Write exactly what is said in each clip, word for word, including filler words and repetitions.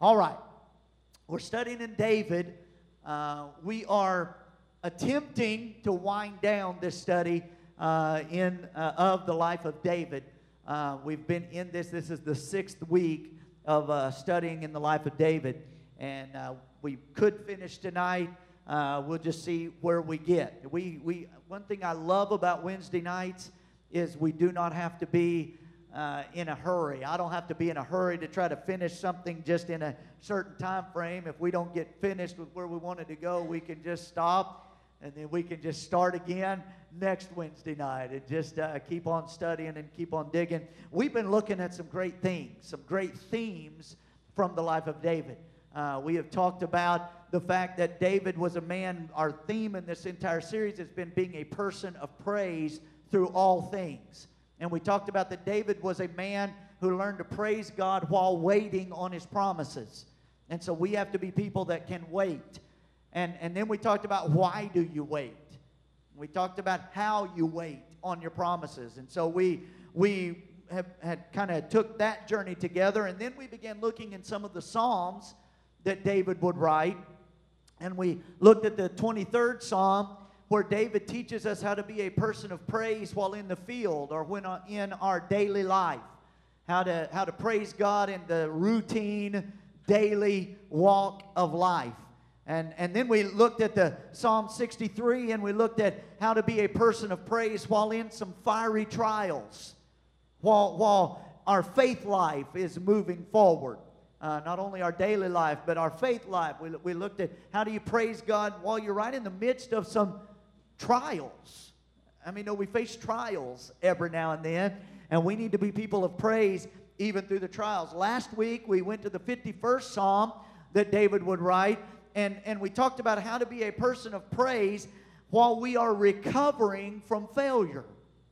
All right. We're studying in David. Uh, we are attempting to wind down this study uh, in uh, of the life of David. Uh, we've been in this. This is the sixth week of uh, studying in the life of David. And uh, we could finish tonight. Uh, we'll just see where we get. We, we, one thing I love about Wednesday nights is we do not have to be uh, in a hurry. I don't have to be in a hurry to try to finish something just in a certain time frame. If we don't get finished with where we wanted to go, we can just stop, and then we can just start again next Wednesday night and just uh, keep on studying and keep on digging. We've been looking at some great things, some great themes from the life of David. Uh, we have talked about the fact that David was a man. Our theme in this entire series has been being a person of praise through all things. And we talked about that David was a man who learned to praise God while waiting on his promises. And so we have to be people that can wait. And, and then we talked about why do you wait. We talked about how you wait on your promises. And so we, we have, had kind of took that journey together. And then we began looking in some of the Psalms that David would write. And we looked at the twenty-third Psalm, where David teaches us how to be a person of praise while in the field or when in our daily life. How to, how to praise God in the routine, daily walk of life. And, and then we looked at the Psalm sixty-three, and we looked at how to be a person of praise while in some fiery trials, while, while our faith life is moving forward. Uh, not only our daily life, but our faith life. We, we looked at how do you praise God while you're right in the midst of some trials. I mean, no, we face trials every now and then, and we need to be people of praise even through the trials. Last week, we went to the fifty-first Psalm that David would write, and, and we talked about how to be a person of praise while we are recovering from failure.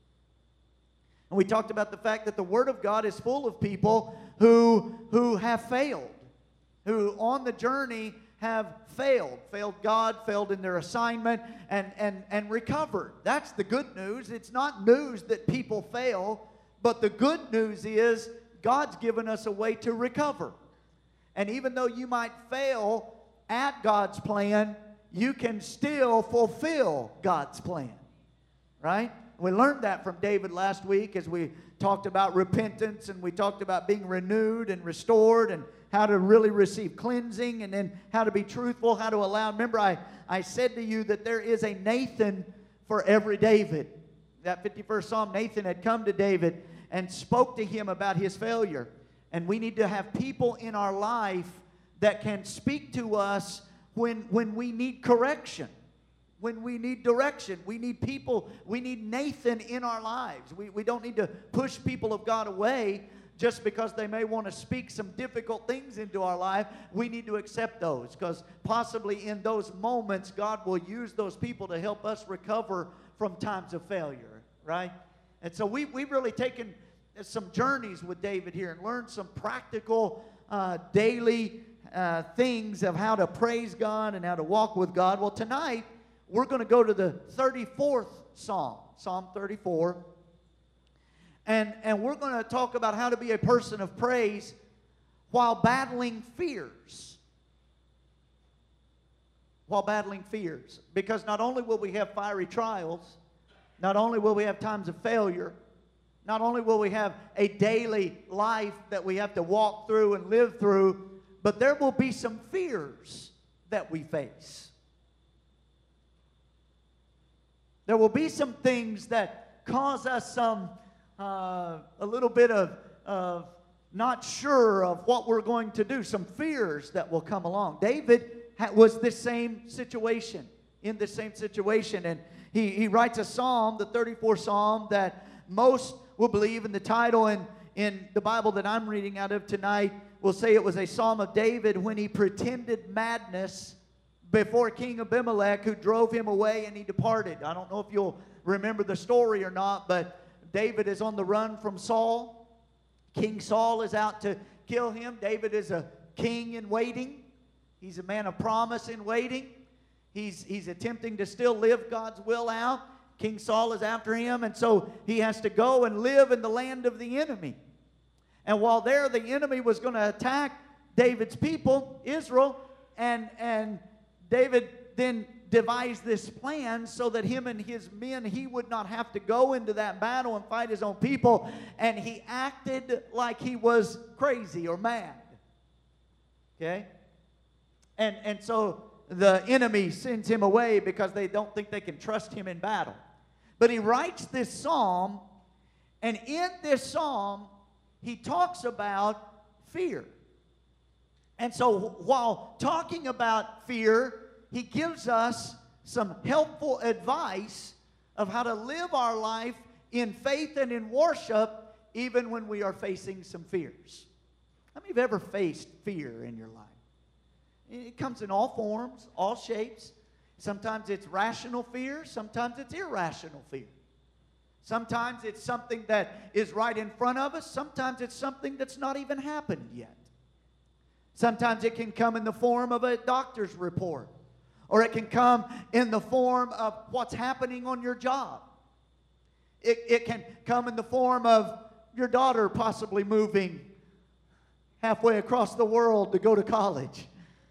And we talked about the fact that the Word of God is full of people who, who have failed, who on the journey have failed, failed God, failed in their assignment, and, and, and recovered. That's the good news. It's not news that people fail, but the good news is God's given us a way to recover. And even though you might fail at God's plan, you can still fulfill God's plan, right? We learned that from David last week as we talked about repentance, and we talked about being renewed and restored, and how to really receive cleansing, and then how to be truthful, how to allow. Remember, I, I said to you that there is a Nathan for every David. That fifty-first Psalm, Nathan had come to David and spoke to him about his failure. And we need to have people in our life that can speak to us when, when we need correction. When we need direction. We need people, we need Nathan in our lives. We, we don't need to push people of God away just because they may want to speak some difficult things into our life. We need to accept those, because possibly in those moments, God will use those people to help us recover from times of failure, right? And so we, we've really taken some journeys with David here and learned some practical uh, daily uh, things of how to praise God and how to walk with God. Well, tonight, we're going to go to the thirty-fourth Psalm, Psalm thirty-four. And, and we're going to talk about how to be a person of praise while battling fears. While battling fears. Because not only will we have fiery trials, not only will we have times of failure, not only will we have a daily life that we have to walk through and live through, but there will be some fears that we face. There will be some things that cause us some, uh, a little bit of, of not sure of what we're going to do. Some fears that will come along. David was this same situation, in this same situation. And he, he writes a psalm, the thirty-fourth Psalm, that most will believe in the title in, in the Bible that I'm reading out of tonight will say it was a Psalm of David when he pretended madness before King Abimelech, who drove him away and he departed. I don't know if you'll remember the story or not, but David is on the run from Saul. King Saul is out to kill him. David is a king in waiting. He's a man of promise in waiting. He's, he's attempting to still live God's will out. King Saul is after him, and so he has to go and live in the land of the enemy. And while there, the enemy was going to attack David's people, Israel, and, and David then devised this plan so that him and his men, he would not have to go into that battle and fight his own people, and he acted like he was crazy or mad. Okay? And, and so the enemy sends him away because they don't think they can trust him in battle. But he writes this psalm, and in this psalm, he talks about fear. And so while talking about fear, he gives us some helpful advice of how to live our life in faith and in worship, even when we are facing some fears. How many of you have ever faced fear in your life? It comes in all forms, all shapes. Sometimes it's rational fear. Sometimes it's irrational fear. Sometimes it's something that is right in front of us. Sometimes it's something that's not even happened yet. Sometimes it can come in the form of a doctor's report. Or it can come in the form of what's happening on your job. It, it can come in the form of your daughter possibly moving halfway across the world to go to college.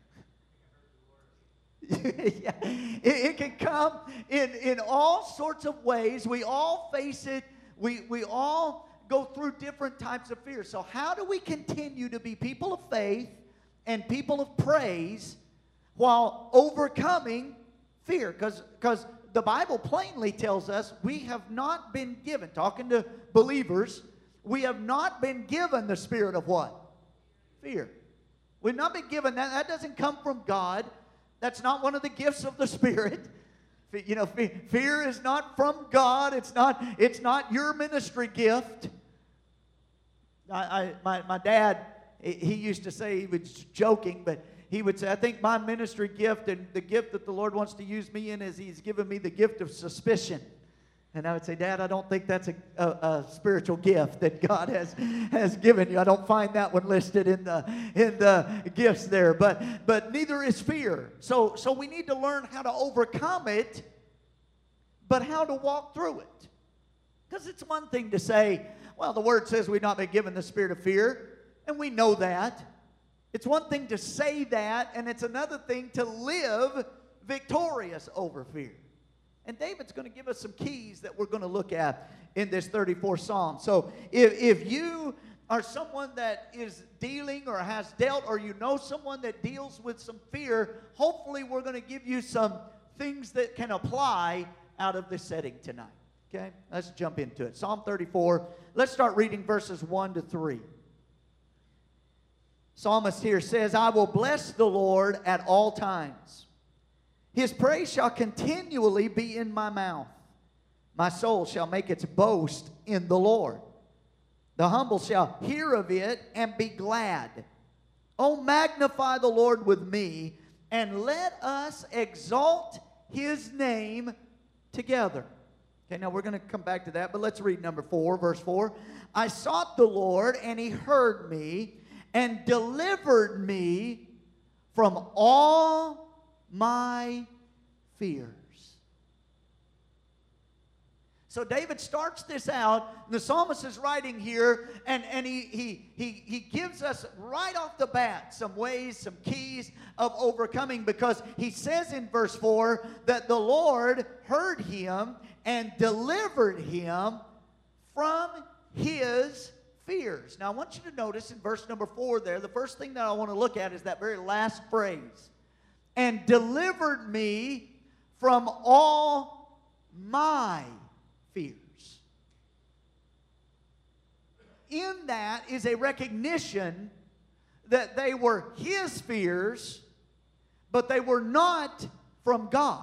Yeah. it, it can come in, in all sorts of ways. We all face it. We, we all go through different types of fear. So how do we continue to be people of faith and people of praise while overcoming fear? Because because the Bible plainly tells us we have not been given, talking to believers, we have not been given the spirit of what? Fear. We've not been given that. That doesn't come from God. That's not one of the gifts of the Spirit. You know, fear is not from God. It's not, it's not your ministry gift. I, I, my, my dad, he used to say, he was joking, but he would say, I think my ministry gift and the gift that the Lord wants to use me in is He's given me the gift of suspicion. And I would say, Dad, I don't think that's a, a, a spiritual gift that God has, has given you. I don't find that one listed in the, in the gifts there. But, but neither is fear. So, so we need to learn how to overcome it, but how to walk through it. Because it's one thing to say, well, the Word says we've not been given the spirit of fear, and we know that. It's one thing to say that, and it's another thing to live victorious over fear. And David's going to give us some keys that we're going to look at in this thirty-fourth Psalm. So if, if you are someone that is dealing or has dealt, or you know someone that deals with some fear, hopefully we're going to give you some things that can apply out of this setting tonight. Okay? Let's jump into it. Psalm thirty-four. Let's start reading verses one to three. Psalmist here says, I will bless the Lord at all times. His praise shall continually be in my mouth. My soul shall make its boast in the Lord. The humble shall hear of it and be glad. Oh, magnify the Lord with me, and let us exalt His name together. Okay, now we're going to come back to that, but let's read number four, verse four. I sought the Lord, and He heard me, and delivered me from all my fears. So David starts this out. The psalmist is writing here, and, and he, he, he, he gives us right off the bat some ways, some keys of overcoming, because he says in verse four that the Lord heard him and delivered him from his fears. Now I want you to notice in verse number four there, the first thing that I want to look at is that very last phrase. And delivered me from all my fears. In that is a recognition that they were his fears, but they were not from God.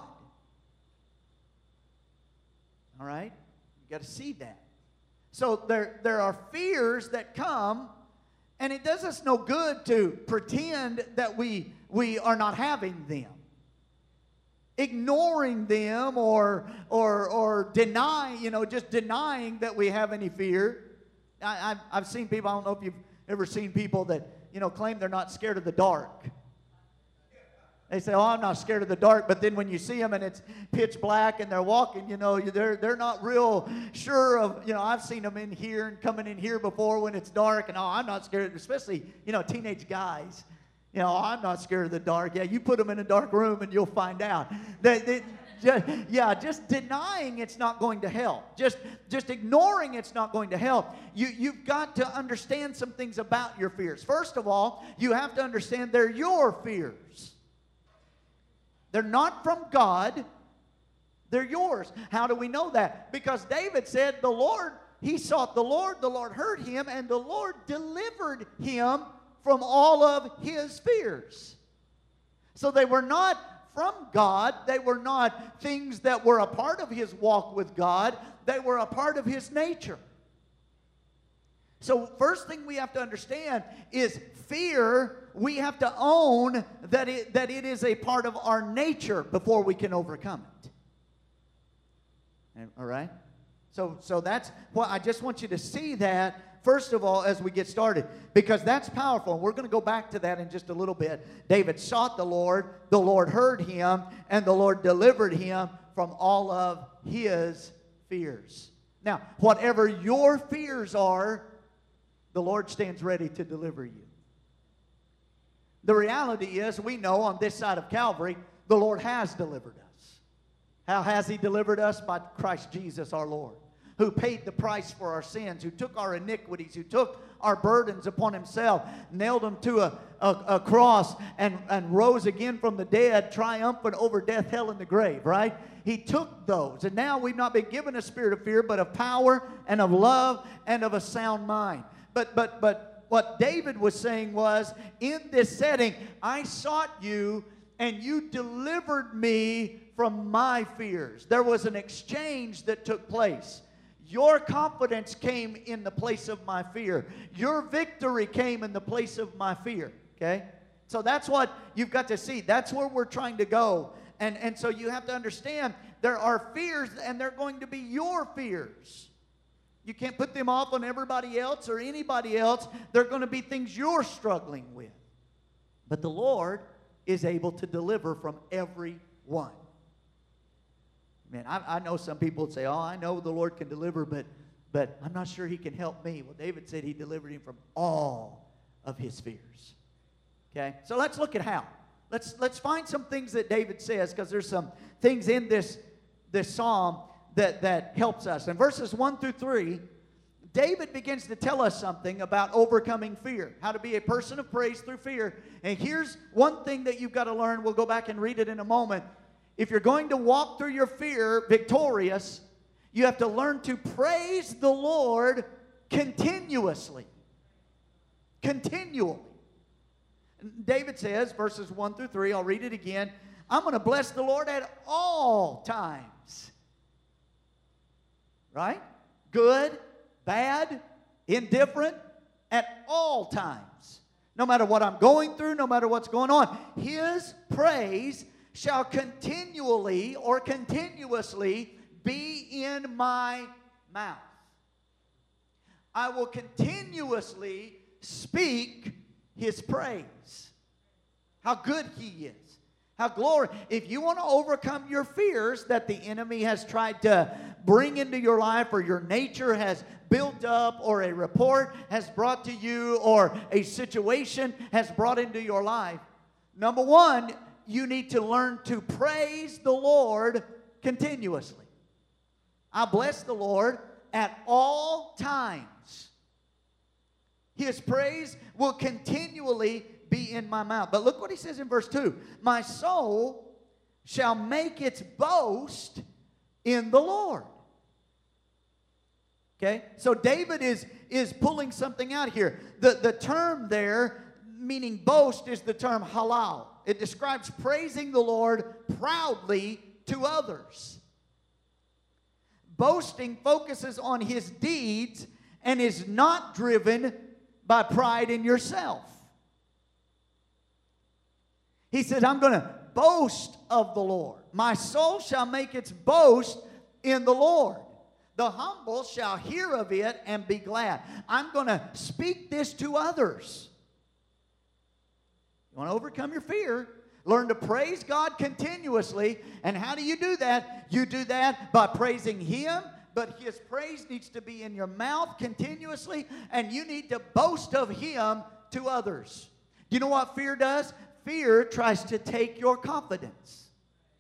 All right? You got to see that. So there, there are fears that come, and it does us no good to pretend that we, we are not having them. Ignoring them or, or, or denying, you know, just denying that we have any fear. I, I've, I've seen people, I don't know if you've ever seen people that, you know, claim they're not scared of the dark. They say, oh, I'm not scared of the dark. But then when you see them and it's pitch black and they're walking, you know, they're, they're not real sure of, you know, I've seen them in here and coming in here before when it's dark. And, oh, I'm not scared, especially, you know, teenage guys. You know, oh, I'm not scared of the dark. Yeah, you put them in a dark room and you'll find out. They, they, just, yeah, just denying it's not going to help. Just, just ignoring it's not going to help. You, you've got to understand some things about your fears. First of all, you have to understand they're your fears. They're not from God. They're yours. How do we know that? Because David said the Lord, he sought the Lord, the Lord heard him, and the Lord delivered him from all of his fears. So they were not from God. They were not things that were a part of his walk with God. They were a part of his nature. So first thing we have to understand is fear. We have to own that it, that it is a part of our nature before we can overcome it. All right? So, so that's what I just want you to see that, first of all, as we get started, because that's powerful. We're going to go back to that in just a little bit. David sought the Lord, the Lord heard him, and the Lord delivered him from all of his fears. Now, whatever your fears are, the Lord stands ready to deliver you. The reality is, we know on this side of Calvary, the Lord has delivered us. How has he delivered us? By Christ Jesus our Lord, who paid the price for our sins, who took our iniquities, who took our burdens upon himself, nailed them to a, a, a cross, and, and rose again from the dead, triumphant over death, hell, and the grave, right? He took those. And now we've not been given a spirit of fear, but of power and of love and of a sound mind. But, but, but, what David was saying was, in this setting, I sought you and you delivered me from my fears. There was an exchange that took place. Your confidence came in the place of my fear. Your victory came in the place of my fear. Okay? So that's what you've got to see. That's where we're trying to go. And, and so you have to understand there are fears, and they're going to be your fears. You can't put them off on everybody else or anybody else. They're going to be things you're struggling with. But the Lord is able to deliver from every one. Man, I, I know some people would say, oh, I know the Lord can deliver, but, but I'm not sure he can help me. Well, David said he delivered him from all of his fears. Okay? So let's look at how. Let's, let's find some things that David says, because there's some things in this, this psalm That, that helps us. In verses one through three, David begins to tell us something about overcoming fear, how to be a person of praise through fear. And here's one thing that you've got to learn. We'll go back and read it in a moment. If you're going to walk through your fear victorious, you have to learn to praise the Lord continuously. Continually. David says, verses one through three, I'll read it again. I'm going to bless the Lord at all times. Right? Good, bad, indifferent, at all times. No matter what I'm going through, no matter what's going on, his praise shall continually or continuously be in my mouth. I will continuously speak his praise. How good he is. How glory. If you want to overcome your fears that the enemy has tried to bring into your life, or your nature has built up, or a report has brought to you, or a situation has brought into your life, number one, you need to learn to praise the Lord continuously. I bless the Lord at all times. His praise will continually be in my mouth. But look what he says in verse two. My soul shall make its boast in the Lord. Okay? So David is, is pulling something out here. The, the term there, meaning boast, is the term halal. It describes praising the Lord proudly to others. Boasting focuses on his deeds and is not driven by pride in yourself. He said, I'm going to boast of the Lord. My soul shall make its boast in the Lord. The humble shall hear of it and be glad. I'm going to speak this to others. You want to overcome your fear? Learn to praise God continuously. And how do you do that? You do that by praising Him, but His praise needs to be in your mouth continuously, and you need to boast of Him to others. You know what fear does? Fear tries to take your confidence.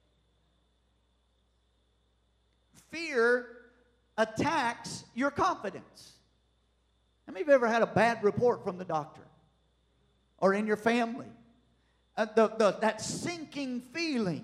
Fear attacks your confidence. How many of you ever had a bad report from the doctor or in your family? Uh, the, the, that sinking feeling,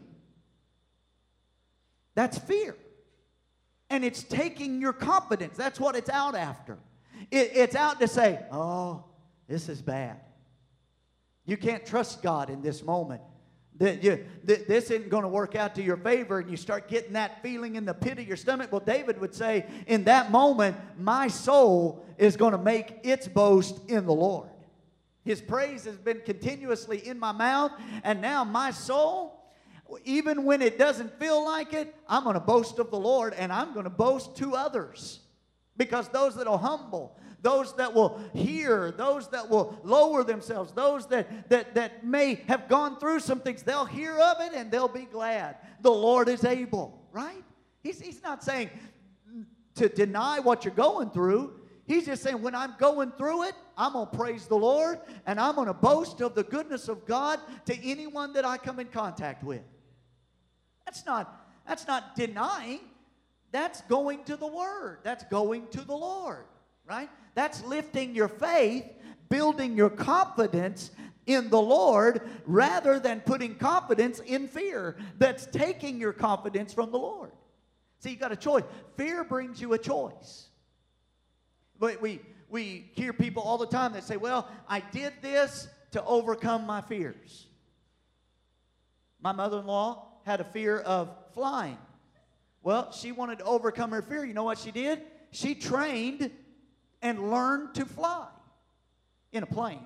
that's fear. And it's taking your confidence. That's what it's out after. It, it's out to say, oh, this is bad. You can't trust God in this moment. That you, th this isn't going to work out to your favor, and you start getting that feeling in the pit of your stomach. Well, David would say, in that moment, my soul is going to make its boast in the Lord. His praise has been continuously in my mouth, and now my soul, even when it doesn't feel like it, I'm going to boast of the Lord, and I'm going to boast to others. Because those that are humble, those that will hear, those that will lower themselves, those that, that, that may have gone through some things, they'll hear of it and they'll be glad. The Lord is able, right? He's, he's not saying to deny what you're going through. He's just saying, when I'm going through it, I'm going to praise the Lord, and I'm going to boast of the goodness of God to anyone that I come in contact with. That's not, that's not denying. That's going to the Word. That's going to the Lord, right? That's lifting your faith, building your confidence in the Lord, rather than putting confidence in fear. That's taking your confidence from the Lord. See, you got a choice. Fear brings you a choice. But we, we hear people all the time that say, well, I did this to overcome my fears. My mother-in-law had a fear of flying. Well, she wanted to overcome her fear. You know what she did? She trained and learned to fly in a plane.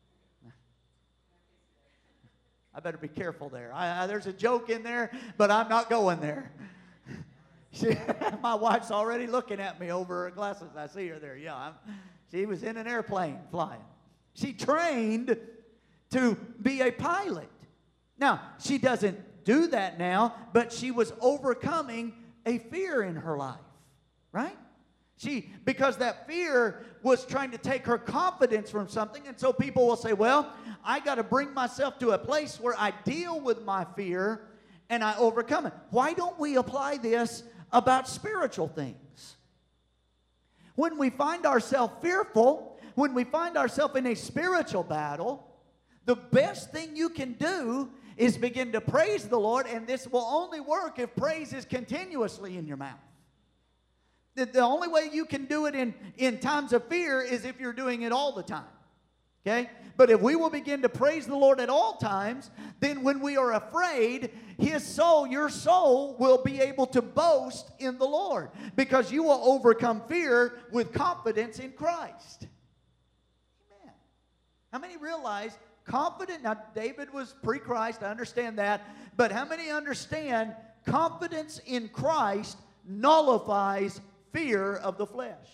I better be careful there. I, I, there's a joke in there, but I'm not going there. She, my wife's already looking at me over her glasses. I see her there. Yeah, I'm, she was in an airplane flying. She trained to be a pilot. Now, she doesn't do that now, but she was overcoming a fear in her life, right? She, because that fear was trying to take her confidence from something, and so people will say, well, I got to bring myself to a place where I deal with my fear and I overcome it. Why don't we apply this about spiritual things? When we find ourselves fearful, when we find ourselves in a spiritual battle, the best thing you can do is begin to praise the Lord, and this will only work if praise is continuously in your mouth. The, the only way you can do it in, in times of fear is if you're doing it all the time. Okay? But if we will begin to praise the Lord at all times, then when we are afraid, His soul, your soul, will be able to boast in the Lord, because you will overcome fear with confidence in Christ. Amen. How many realize confident? Now, David was pre-Christ, I understand that, but how many understand confidence in Christ nullifies fear of the flesh?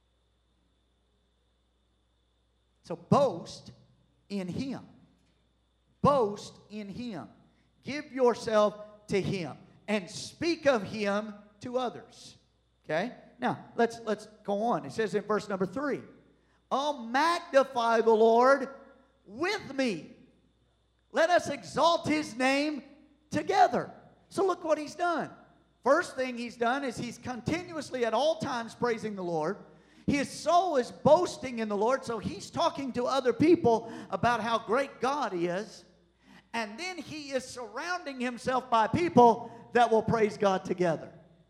So boast in Him. Boast in Him. Give yourself to Him and speak of Him to others. Okay? Now, let's, let's go on. It says in verse number three, oh, magnify the Lord with me. Let us exalt His name together. So look what He's done. First thing He's done is He's continuously at all times praising the Lord. His soul is boasting in the Lord, so he's talking to other people about how great God is. And then he is surrounding himself by people that will praise God together.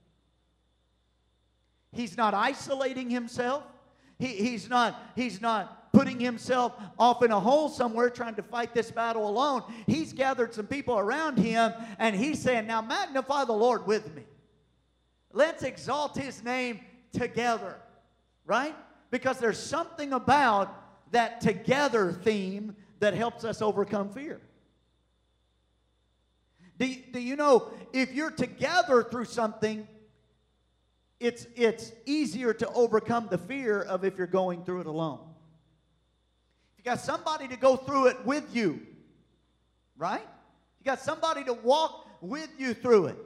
He's not isolating himself. He, he's not, he's not putting himself off in a hole somewhere trying to fight this battle alone. He's gathered some people around him, and he's saying, now magnify the Lord with me. Let's exalt His name together. Right? Because there's something about that together theme that helps us overcome fear. Do you, do you know, if you're together through something, it's, it's easier to overcome the fear of if you're going through it alone. If you got somebody to go through it with you, right? You got somebody to walk with you through it.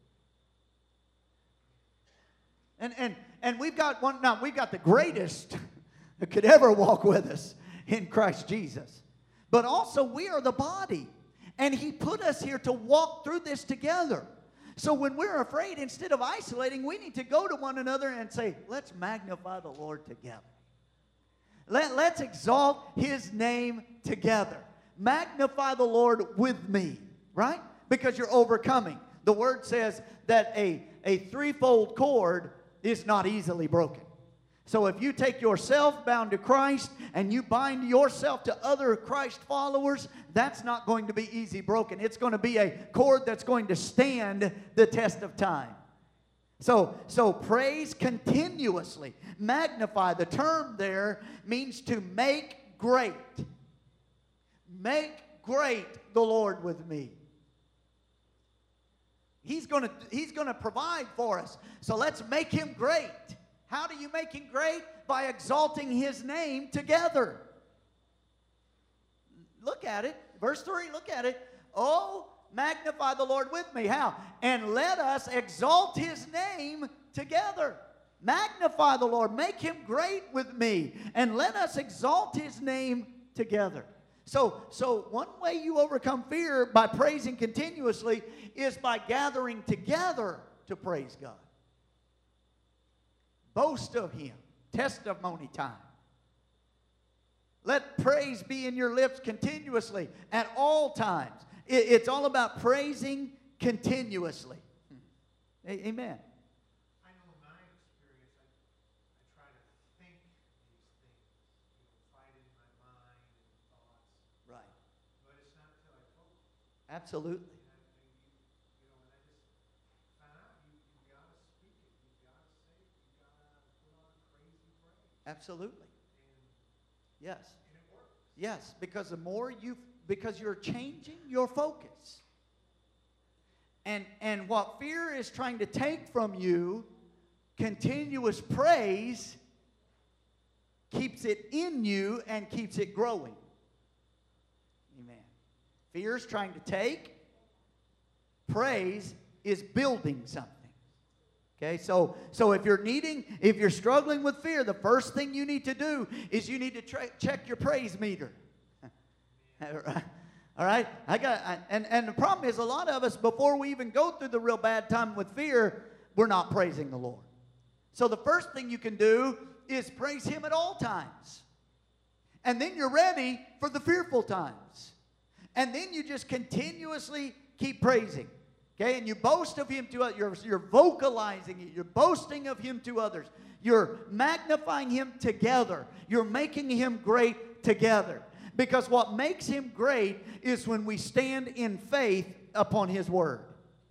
And, and, and we've got one, now we've got the greatest that could ever walk with us in Christ Jesus. But also we are the body. And He put us here to walk through this together. So when we're afraid, instead of isolating, we need to go to one another and say, let's magnify the Lord together. Let, let's exalt His name together. Magnify the Lord with me, right? Because you're overcoming. The Word says that a, a threefold cord is not easily broken. So if you take yourself bound to Christ and you bind yourself to other Christ followers, that's not going to be easy broken. It's going to be a cord that's going to stand the test of time. So, so praise continuously. Magnify, the term there means to make great. Make great the Lord with me. He's going to, He's going to provide for us. So let's make Him great. How do you make Him great? By exalting His name together. Look at it. Verse three, look at it. Oh, magnify the Lord with me. How? And let us exalt His name together. Magnify the Lord. Make Him great with me. And let us exalt His name together. So, so one way you overcome fear by praising continuously is by gathering together to praise God. Boast of Him. Testimony time. Let praise be in your lips continuously at all times. It, it's all about praising continuously. A- Amen. I know in my experience, I, I try to think these things, you know, fight it in my mind and thoughts. Right. But it's not until I told them. Absolutely. And, and you, you know, and I just found out you, you got to speak it. You got to say it. You got to put on crazy praise. Absolutely. And, Yes. and it works. Yes, because the more you, because you're changing your focus. And, and what fear is trying to take from you, continuous praise keeps it in you and keeps it growing. Amen. Fear is trying to take. Praise is building something. Okay, so, so if you're needing, if you're struggling with fear, the first thing you need to do is you need to tra- check your praise meter. All right, I got, I, and and the problem is a lot of us, before we even go through the real bad time with fear, we're not praising the Lord. So the first thing you can do is praise Him at all times, and then you're ready for the fearful times, and then you just continuously keep praising. Okay, and you boast of Him to others. You're, you're vocalizing it. You're boasting of Him to others. You're magnifying Him together. You're making Him great together. Because what makes Him great is when we stand in faith upon His Word.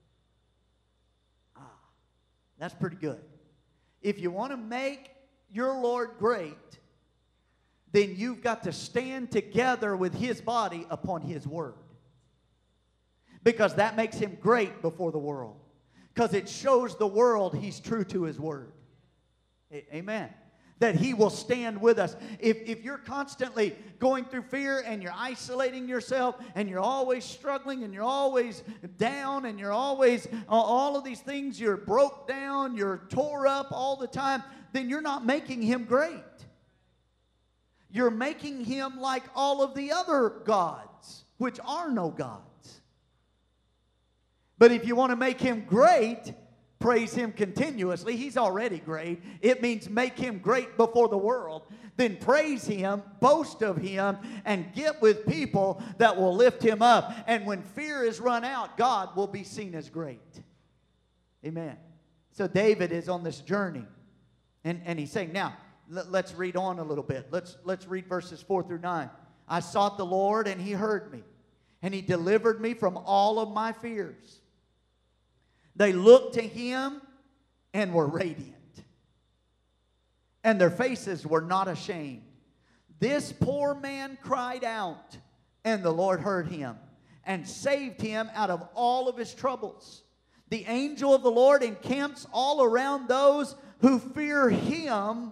Ah, that's pretty good. If you want to make your Lord great, then you've got to stand together with His body upon His Word. Because that makes Him great before the world. Because it shows the world He's true to His Word. A- Amen. That He will stand with us. If, if you're constantly going through fear and you're isolating yourself and you're always struggling and you're always down and you're always all of these things, you're broke down, you're tore up all the time, then you're not making Him great. You're making Him like all of the other gods, which are no gods. But if you want to make Him great, praise Him continuously. He's already great. It means make Him great before the world. Then praise Him, boast of Him, and get with people that will lift Him up. And when fear is run out, God will be seen as great. Amen. So David is on this journey. And, and he's saying, now, let, let's read on a little bit. Let's, let's read verses four through nine. I sought the Lord, and He heard me. And He delivered me from all of my fears. They looked to Him and were radiant, and their faces were not ashamed. This poor man cried out, and the Lord heard him and saved him out of all of his troubles. The angel of the Lord encamps all around those who fear Him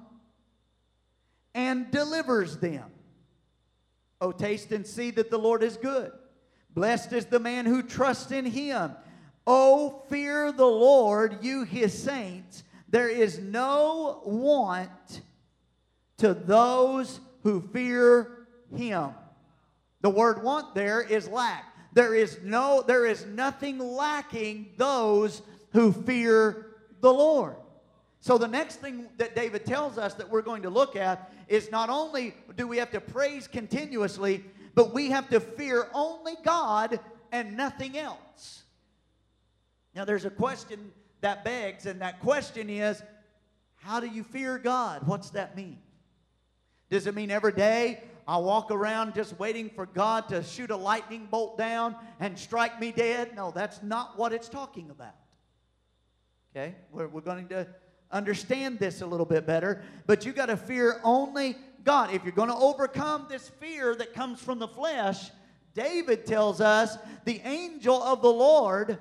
and delivers them. Oh, taste and see that the Lord is good. Blessed is the man who trusts in him. Oh, fear the Lord, you his saints. There is no want to those who fear him. The word want there is lack. There is no, there is nothing lacking those who fear the Lord. So the next thing that David tells us that we're going to look at is not only do we have to praise continuously, but we have to fear only God and nothing else. Now there's a question that begs, and that question is, how do you fear God? What's that mean? Does it mean every day I walk around just waiting for God to shoot a lightning bolt down and strike me dead? No, that's not what it's talking about. Okay? We're, we're going to understand this a little bit better. But you got to fear only God. If you're going to overcome this fear that comes from the flesh, David tells us the angel of the Lord,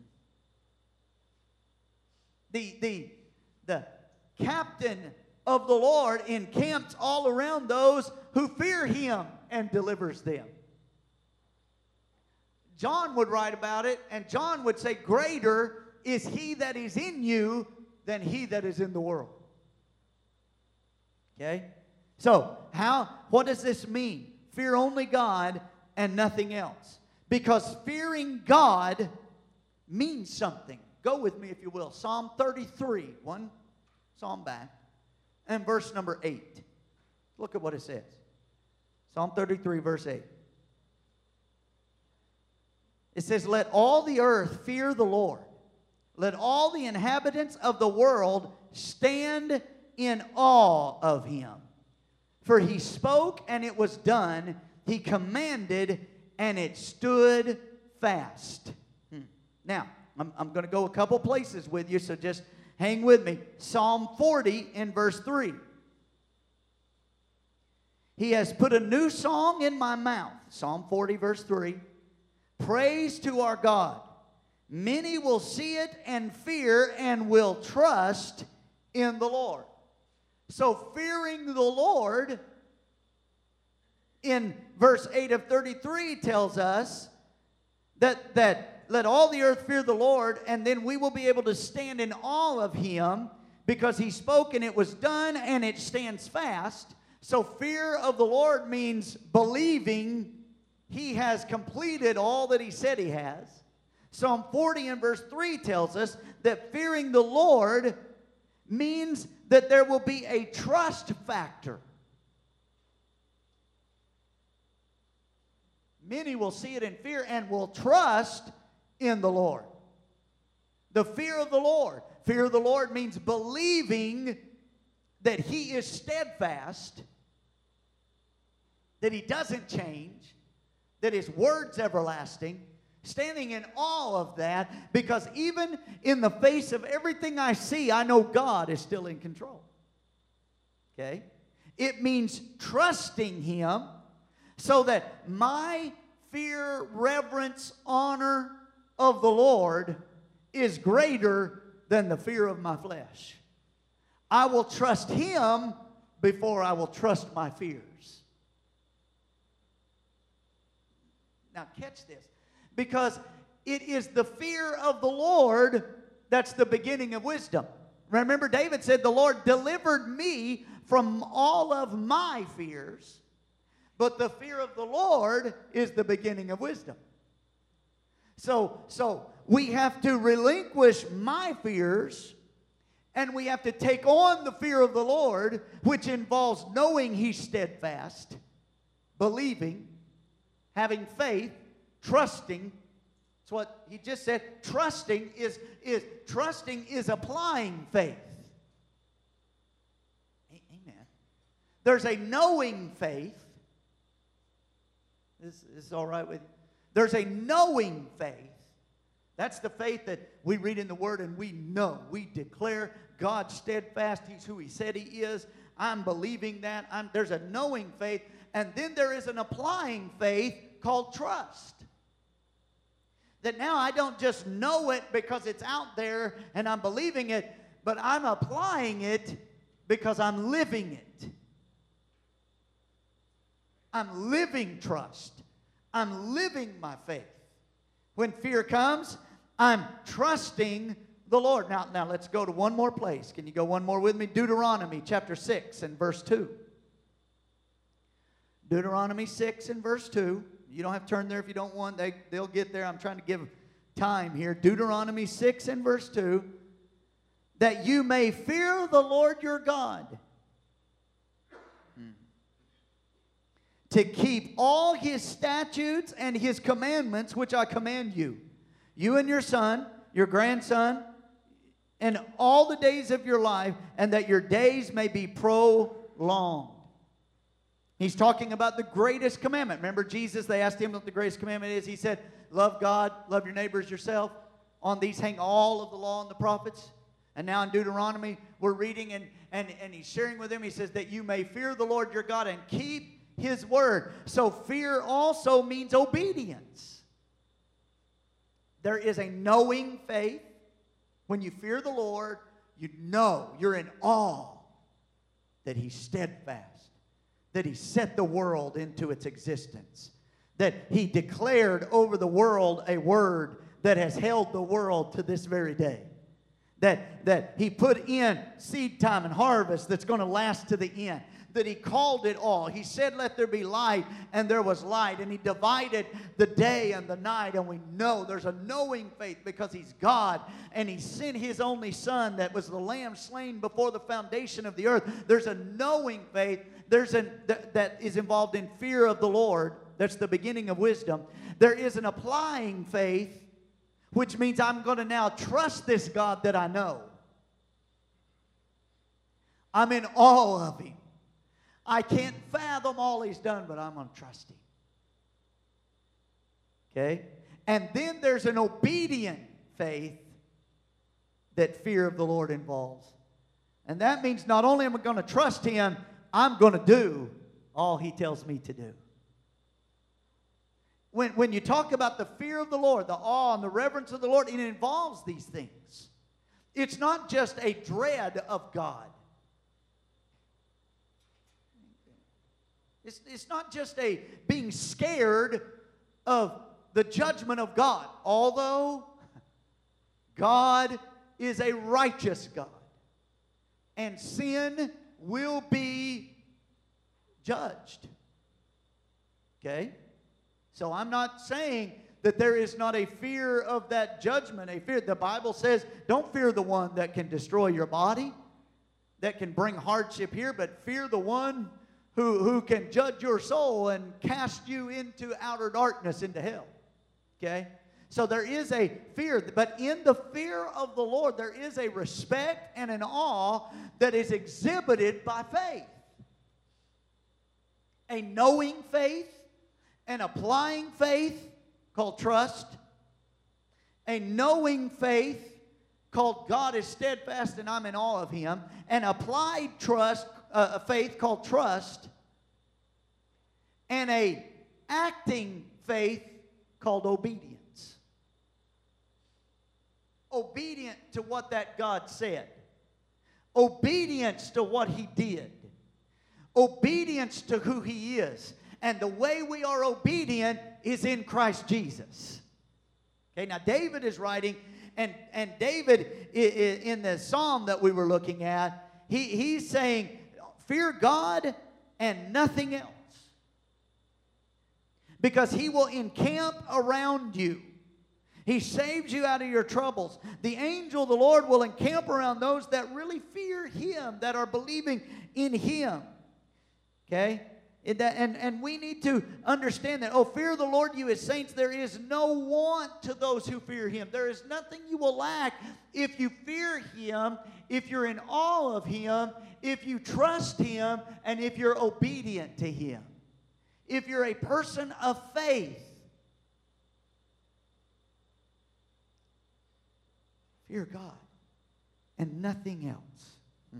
the, the, the captain of the Lord encamps all around those who fear him and delivers them. John would write about it, and John would say, greater is he that is in you than he that is in the world. Okay? So, how, what does this mean? Fear only God and nothing else. Because fearing God means something. Go with me if you will. Psalm thirty-three, one psalm back, and verse number eight. Look at what it says. Psalm thirty-three, verse eight. It says, let all the earth fear the Lord. Let all the inhabitants of the world stand in awe of him. For he spoke, and it was done. He commanded, and it stood fast. Hmm. Now, I'm, I'm going to go a couple places with you, so just hang with me. Psalm forty in verse three. He has put a new song in my mouth. Psalm forty, verse three. Praise to our God. Many will see it and fear and will trust in the Lord. So fearing the Lord in verse eight of thirty-three tells us that, that let all the earth fear the Lord, and then we will be able to stand in awe of him because he spoke and it was done and it stands fast. So fear of the Lord means believing he has completed all that he said he has. Psalm forty and verse three tells us that fearing the Lord means that there will be a trust factor. Many will see it in fear and will trust in the Lord. The fear of the Lord. Fear of the Lord means believing that he is steadfast, that he doesn't change, that his word's everlasting. Standing in awe of that, because even in the face of everything I see, I know God is still in control. Okay? It means trusting him so that my fear, reverence, honor of the Lord is greater than the fear of my flesh. I will trust him before I will trust my fears. Now catch this. Because it is the fear of the Lord that's the beginning of wisdom. Remember, David said, the Lord delivered me from all of my fears. But the fear of the Lord is the beginning of wisdom. So, so we have to relinquish my fears, and we have to take on the fear of the Lord, which involves knowing he's steadfast, believing, having faith, trusting. That's what he just said. Trusting is, is, trusting is applying faith. Amen. There's a knowing faith. This, this is all right with you? There's a knowing faith. That's the faith that we read in the Word and we know. We declare God's steadfast. He's who he said he is. I'm believing that. I'm, there's a knowing faith. And then there is an applying faith called trust. That now I don't just know it because it's out there and I'm believing it, but I'm applying it because I'm living it. I'm living trust. I'm living my faith. When fear comes, I'm trusting the Lord. Now, now let's go to one more place. Can you go one more with me? Deuteronomy chapter six and verse two. Deuteronomy six and verse two. You don't have to turn there if you don't want. They, they'll get there. I'm trying to give time here. Deuteronomy six and verse two. That you may fear the Lord your God, to keep all his statutes and his commandments which I command you, you and your son, your grandson, and all the days of your life, and that your days may be prolonged. He's talking about the greatest commandment. Remember Jesus, they asked him what the greatest commandment is. He said, love God, love your neighbor as yourself. On these hang all of the law and the prophets. And now in Deuteronomy, we're reading, and, and, and he's sharing with them. He says that you may fear the Lord your God and keep his word. So fear also means obedience. There is a knowing faith. When you fear the Lord, you know, you're in awe that he's steadfast, that he set the world into its existence, that he declared over the world a word that has held the world to this very day. That, that he put in seed time and harvest that's going to last to the end. That he called it all. He said, let there be light, and there was light. And he divided the day and the night. And we know there's a knowing faith because he's God. And he sent his only son that was the lamb slain before the foundation of the earth. There's a knowing faith. There's an, th- that is involved in fear of the Lord. That's the beginning of wisdom. There is an applying faith, which means I'm going to now trust this God that I know. I'm in awe of him. I can't fathom all he's done, but I'm going to trust him. Okay? And then there's an obedient faith that fear of the Lord involves. And that means not only am I going to trust him, I'm going to do all he tells me to do. When, when you talk about the fear of the Lord, the awe and the reverence of the Lord, it involves these things. It's not just a dread of God. It's, it's not just a being scared of the judgment of God. Although God is a righteous God. And sin will be judged. Okay? So I'm not saying that there is not a fear of that judgment. A fear. The Bible says, don't fear the one that can destroy your body, that can bring hardship here, but fear the one who, who can judge your soul and cast you into outer darkness, into hell. Okay? So there is a fear, but in the fear of the Lord, there is a respect and an awe that is exhibited by faith. A knowing faith, an applying faith called trust, a knowing faith called God is steadfast and I'm in awe of him, an applied trust, uh, a faith called trust, and a acting faith called obedience. Obedient to what that God said. Obedience to what he did. Obedience to who he is. And the way we are obedient is in Christ Jesus. Okay, now David is writing, and, and David in the psalm that we were looking at, he, he's saying, fear God and nothing else. Because he will encamp around you. He saves you out of your troubles. The angel of the Lord will encamp around those that really fear him, that are believing in him. Okay? And, that, and, and we need to understand that, oh, fear the Lord, you his saints. There is no want to those who fear him. There is nothing you will lack if you fear him, if you're in awe of him, if you trust him, and if you're obedient to him. If you're a person of faith. Fear God and nothing else. Hmm.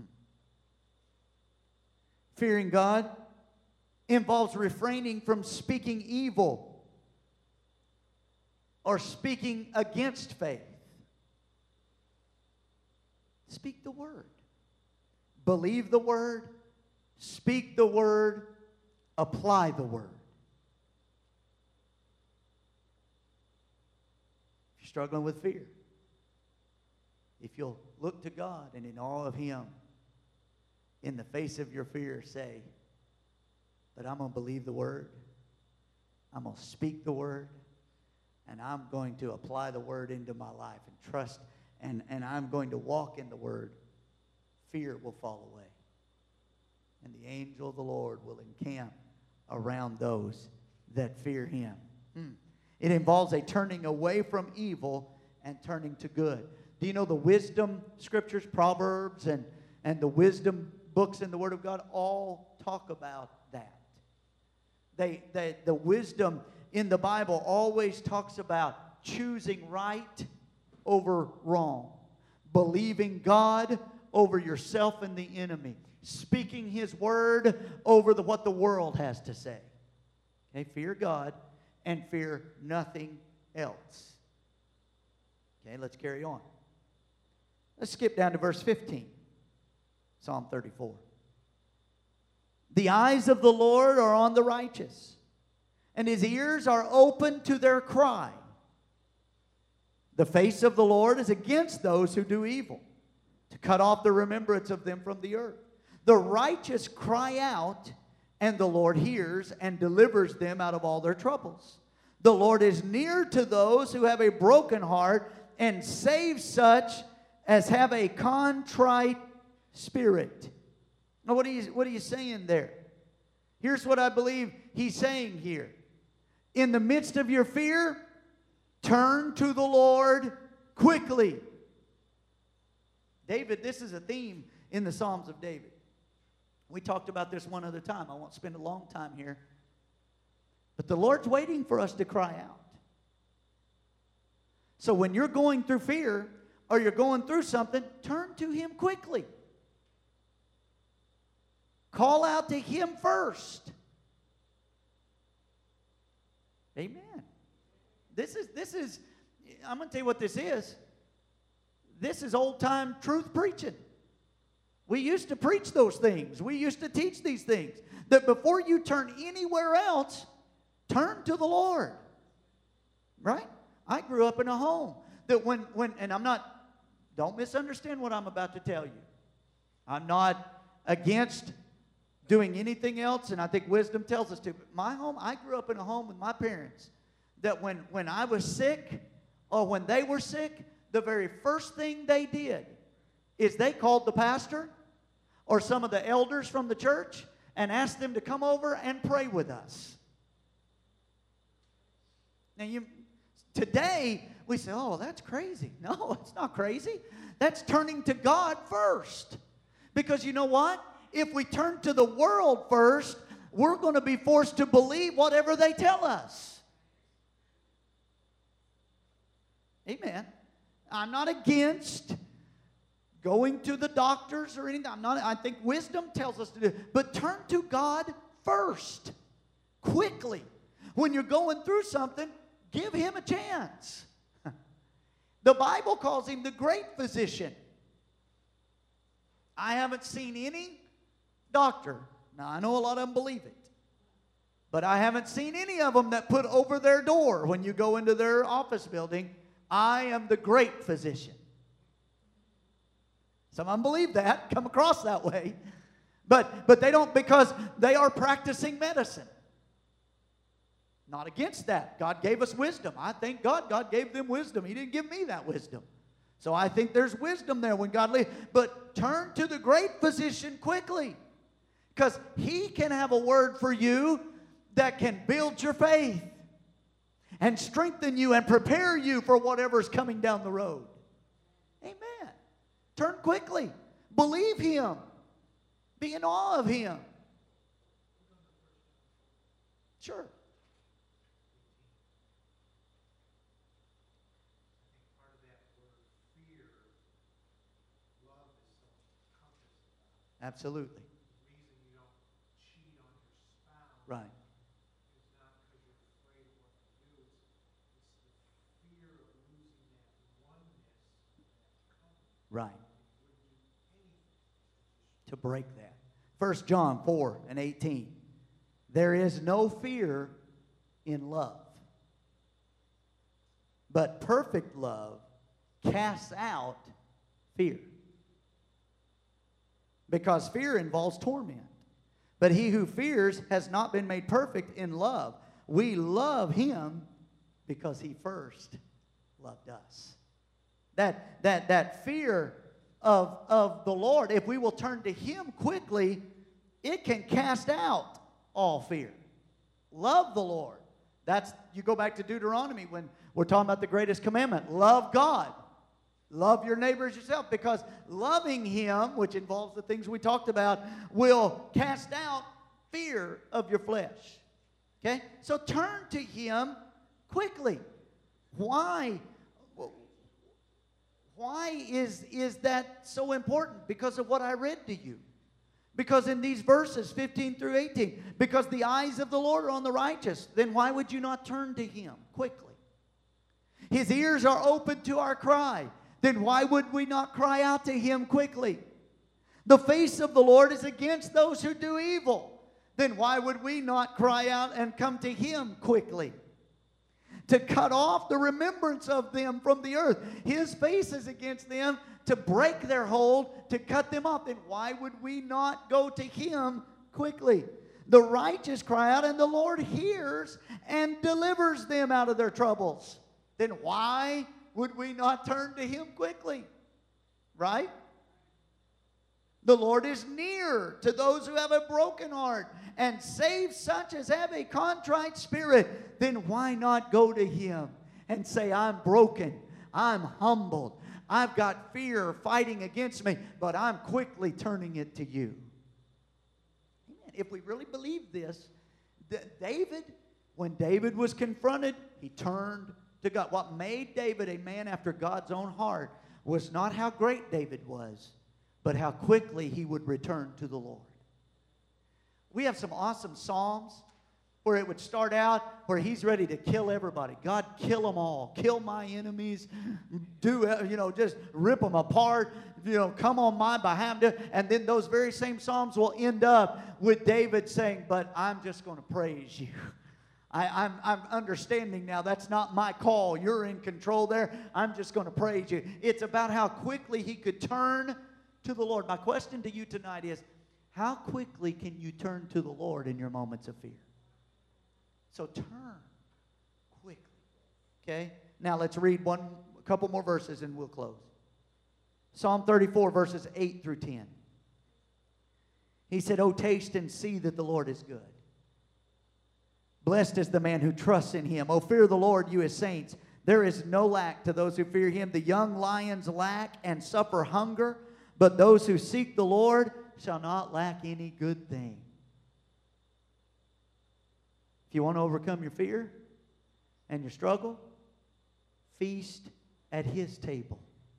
Fearing God involves refraining from speaking evil or speaking against faith. Speak the word. Believe the word. Speak the word. Apply the word. you're struggling with fear, if you'll look to God and in awe of Him, in the face of your fear, say, but I'm going to believe the Word. I'm going to speak the Word. And I'm going to apply the Word into my life and trust. And, and I'm going to walk in the Word. Fear will fall away. And the angel of the Lord will encamp around those that fear Him. Hmm. It involves a turning away from evil and turning to good. Do you know the wisdom scriptures, Proverbs, and, and the wisdom books in the Word of God all talk about that. They, they, the wisdom in the Bible always talks about choosing right over wrong, believing God over yourself and the enemy, speaking His word over the, what the world has to say. Okay, fear God and fear nothing else. Okay, let's carry on. Let's skip down to verse fifteen. Psalm thirty-four. The eyes of the Lord are on the righteous, and His ears are open to their cry. The face of the Lord is against those who do evil, to cut off the remembrance of them from the earth. The righteous cry out, and the Lord hears and delivers them out of all their troubles. The Lord is near to those who have a broken heart, and saves such as have a contrite spirit. Now, what are you, what are you saying there? Here's what I believe He's saying here. In the midst of your fear, turn to the Lord quickly. David, this is a theme in the Psalms of David. We talked about this one other time. I won't spend a long time here. But the Lord's waiting for us to cry out. So when you're going through fear or you're going through something, turn to Him quickly. Call out to Him first. Amen. This is, this is, I'm going to tell you what this is. This is old-time truth preaching. We used to preach those things. We used to teach these things. That before you turn anywhere else, turn to the Lord. Right? I grew up in a home that when, when, and I'm not, don't misunderstand what I'm about to tell you. I'm not against doing anything else, and I think wisdom tells us to. But my home, I grew up in a home with my parents that when, when I was sick or when they were sick, the very first thing they did is they called the pastor or some of the elders from the church and asked them to come over and pray with us. Now, you, today, we say, oh, that's crazy. No, it's not crazy. That's turning to God first. Because you know what? If we turn to the world first, we're going to be forced to believe whatever they tell us. Amen. I'm not against going to the doctors or anything. I'm not, I think wisdom tells us to do it. But turn to God first. Quickly. When you're going through something, give Him a chance. The Bible calls Him the great physician. I haven't seen any doctor. Now, I know a lot of them believe it. But I haven't seen any of them that put over their door when you go into their office building, I am the great physician. Some of them believe that, come across that way. But, but they don't, because they are practicing medicine. Not against that. God gave us wisdom. I thank God God gave them wisdom. He didn't give me that wisdom. So I think there's wisdom there when God leads. But turn to the great physician quickly. Because He can have a word for you that can build your faith and strengthen you and prepare you for whatever's coming down the road. Amen. Turn quickly. Believe Him. Be in awe of Him. Sure. Absolutely. The reason you don't cheat on your spouse Right. is not because you're afraid of what they do. It's, it's the fear of losing that oneness that comes. Right. You wouldn't do anything To break that. First John four and eighteen. There is no fear in love, But perfect love casts out fear. Because fear involves torment. But he who fears has not been made perfect in love. We love him because he first loved us. That, that, that fear of, of the Lord, if we will turn to him quickly, it can cast out all fear. Love the Lord. That's, you go back to Deuteronomy when we're talking about the greatest commandment. Love God. Love your neighbor as yourself, because loving him, which involves the things we talked about, will cast out fear of your flesh. Okay? So turn to him quickly. Why? Why is, is that so important? Because of what I read to you. Because in these verses, fifteen through eighteen, because the eyes of the Lord are on the righteous, then why would you not turn to him quickly? His ears are open to our cry. Then why would we not cry out to him quickly? The face of the Lord is against those who do evil. Then why would we not cry out and come to him quickly? To cut off the remembrance of them from the earth. His face is against them, to break their hold, to cut them off. Then why would we not go to him quickly? The righteous cry out, and the Lord hears and delivers them out of their troubles. Then why would we not turn to him quickly? Right? The Lord is near to those who have a broken heart and saves such as have a contrite spirit. Then why not go to him and say, I'm broken, I'm humbled, I've got fear fighting against me, but I'm quickly turning it to you. Amen. If we really believe this, David, when David was confronted, he turned to God. What made David a man after God's own heart was not how great David was, but how quickly he would return to the Lord. We have some awesome psalms where it would start out where he's ready to kill everybody. God, kill them all. Kill my enemies. Do, you know, just rip them apart. You know, come on my behalf. And then those very same psalms will end up with David saying, but I'm just going to praise you. I, I'm, I'm understanding now that's not my call. You're in control there. I'm just going to praise you. It's about how quickly he could turn to the Lord. My question to you tonight is, how quickly can you turn to the Lord in your moments of fear? So turn quickly. Okay? Now let's read one, a couple more verses and we'll close. Psalm thirty-four, verses eight through ten. He said, "Oh, taste and see that the Lord is good. Blessed is the man who trusts in him. Oh, fear the Lord, you his saints. There is no lack to those who fear him. The young lions lack and suffer hunger, but those who seek the Lord shall not lack any good thing." If you want to overcome your fear and your struggle, feast at his table.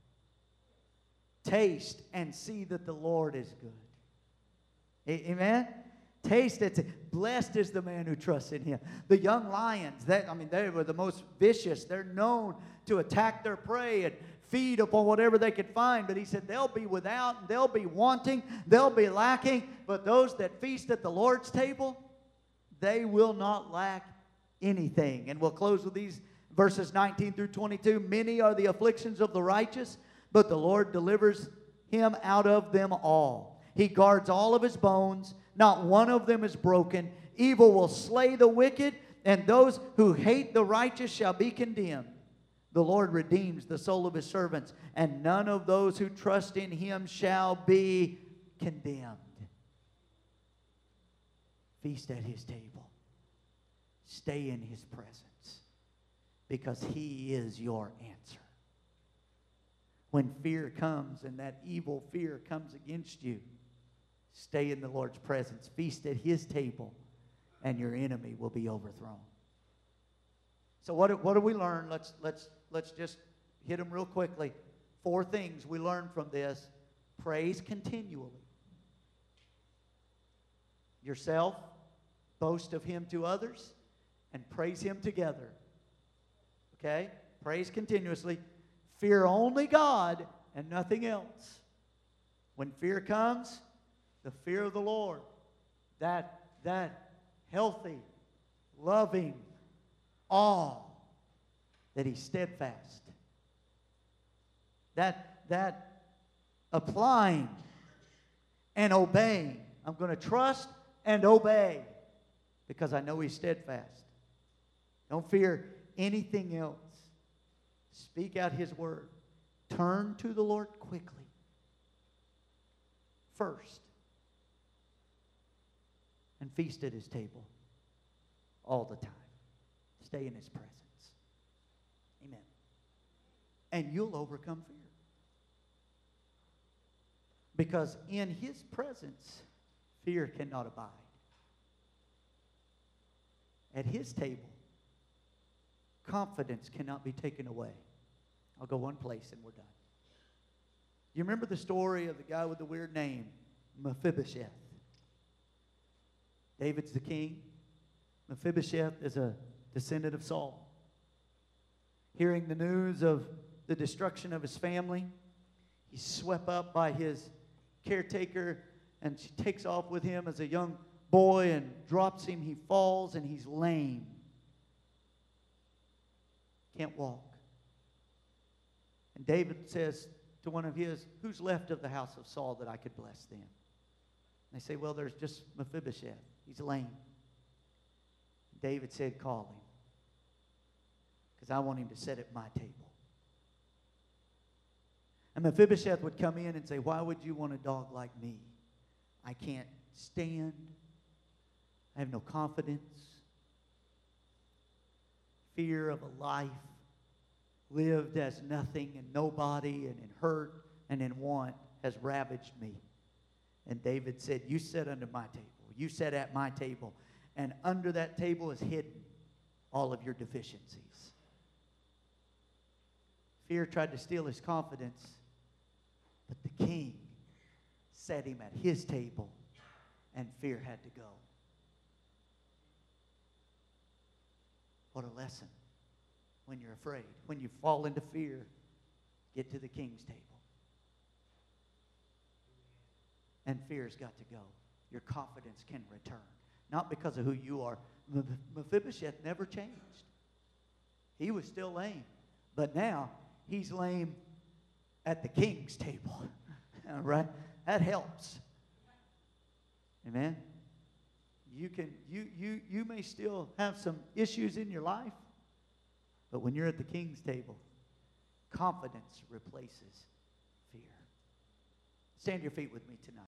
Taste and see that the Lord is good. Amen? Taste it. Blessed is the man who trusts in him. The young lions, that, I mean, they were the most vicious. They're known to attack their prey and feed upon whatever they could find. But he said they'll be without, and they'll be wanting, they'll be lacking. But those that feast at the Lord's table, they will not lack anything. And we'll close with these verses nineteen through twenty-two. Many are the afflictions of the righteous, but the Lord delivers him out of them all. He guards all of his bones. Not one of them is broken. Evil will slay the wicked, and those who hate the righteous shall be condemned. The Lord redeems the soul of his servants, and none of those who trust in him shall be condemned. Feast at his table. Stay in his presence, because he is your answer. When fear comes and that evil fear comes against you, stay in the Lord's presence. Feast at his table, and your enemy will be overthrown. So what, what do we learn? Let's, let's, let's just hit them real quickly. Four things we learn from this. Praise continually. Yourself, boast of him to others, and praise him together. Okay? Praise continuously. Fear only God and nothing else. When fear comes, the fear of the Lord, that, that healthy, loving awe that he's steadfast. That, that applying and obeying. I'm going to trust and obey because I know he's steadfast. Don't fear anything else. Speak out his word. Turn to the Lord quickly. First. And feast at his table all the time. Stay in his presence. Amen. And you'll overcome fear. Because in his presence, fear cannot abide. At his table, confidence cannot be taken away. I'll go one place and we're done. You remember the story of the guy with the weird name, Mephibosheth? David's the king. Mephibosheth is a descendant of Saul. Hearing the news of the destruction of his family, he's swept up by his caretaker, and she takes off with him as a young boy and drops him. He falls and he's lame. Can't walk. And David says to one of his, who's left of the house of Saul that I could bless them? And they say, well, there's just Mephibosheth. He's lame. David said, call him. Because I want him to sit at my table. And Mephibosheth would come in and say, why would you want a dog like me? I can't stand. I have no confidence. Fear of a life lived as nothing and nobody and in hurt and in want has ravaged me. And David said, you sit under my table. You sit at my table. And under that table is hidden all of your deficiencies. Fear tried to steal his confidence, but the king set him at his table, and fear had to go. What a lesson. When you're afraid, when you fall into fear, get to the king's table. And fear's got to go. Your confidence can return. Not because of who you are. Mephibosheth never changed. He was still lame. But now, he's lame at the king's table. All right? That helps. Amen? You can, you, you, you may still have some issues in your life, but when you're at the king's table, confidence replaces fear. Stand to your feet with me tonight.